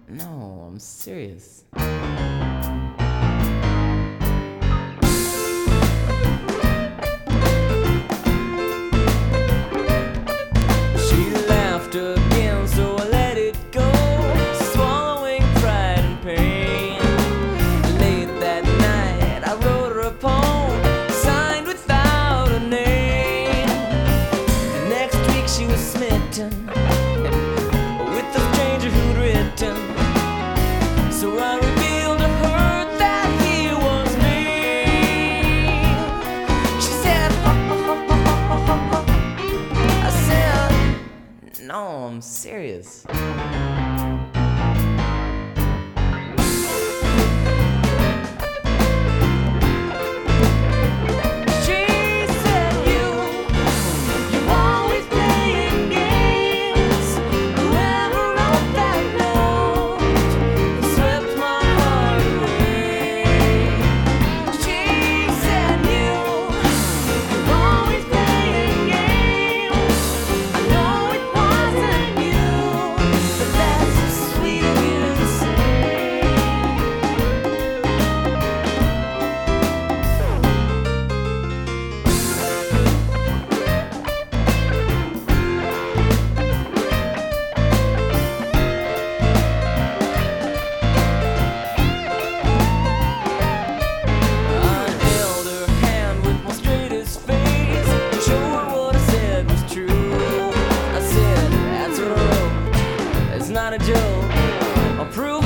No, I'm serious. She laughed again, so I let it go, swallowing pride and pain. Late that night, I wrote her a poem, signed without a name. The next week she was smitten with the stranger who'd written. So I revealed to her that he was me. She said, I said, no, I'm serious. Not a joke. I'll prove